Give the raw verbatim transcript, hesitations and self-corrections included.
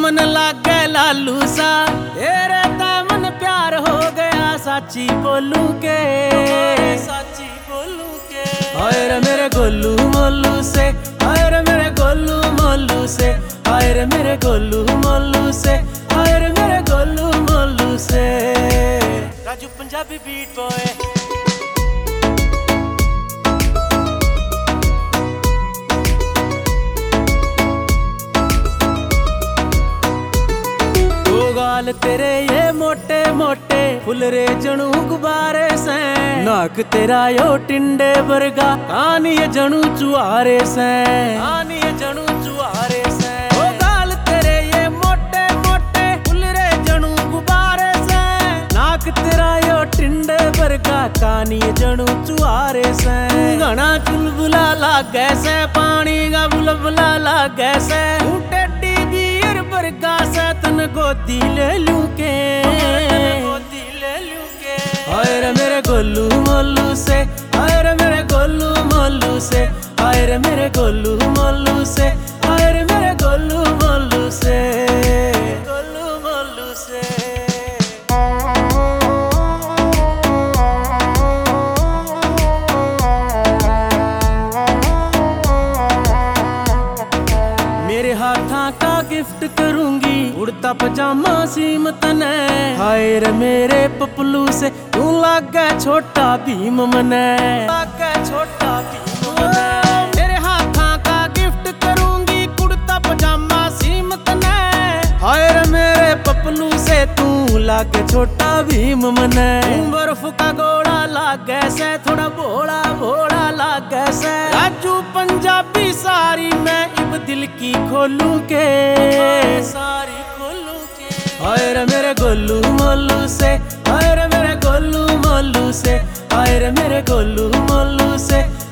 मन लागे लालू सा, तेरे ते मन प्यार हो गया साची बोलू के, साची बोलू के। हाय रे मेरे गोलू मोलू से, हाय रे मेरे गोलू मोलू से, हाय रे मेरे गोलू मोलू से, हाय रे मेरे गोलू मोलू से। Raju Punjabi beat boy. गाल तेरे ये मोटे मोटे फुलरे जनू गुब्बारे से, नाक तेरा यो टिंडे वर्गा कान ये जनू चुआरे से, कान ये जनू चुआरे से। ओ गाल तेरे ये मोटे मोटे फुलरे जनू गुब्बारे से, नाक तेरा यो टिंडे वर्गा कान ये जनू चुआरे से। घना चुलबुला लागे से, पानी का बुलबुला लागे से, तन गोदी ले लूं के, गोदी ले लूं के। हाय रे मेरे गोलू मोलू से, हाय रे मेरे गोलू मोलू से, हाय रे मेरे गोलू मोलू से, हाय रे मेरे गोलू मोलू से, गोलू मोलू से। मेरे हाथा का गिफ्ट करूंगी उड़ता पजामा सीमत ने, हाय रे मेरे पपलू से तू लागे छोटा भीम मने, लागे छोटा भीम मने। मेरे हाथा का गिफ्ट करूंगी कुर्ता पजामा सीमत ने, हाय रे मेरे पपलू से तू लागे छोटा भीम मने। बर्फ का गोला लागे से, थोड़ा भोला भोला लागे से। राजू पंजाबी सारी मैं इब दिल की खोलू के, सारी खोलू के। हाय रे मेरे गोलू मोलू से, हाय रे मेरे गोलू मोलू से, हाय रे मेरे गोलू मोलू से,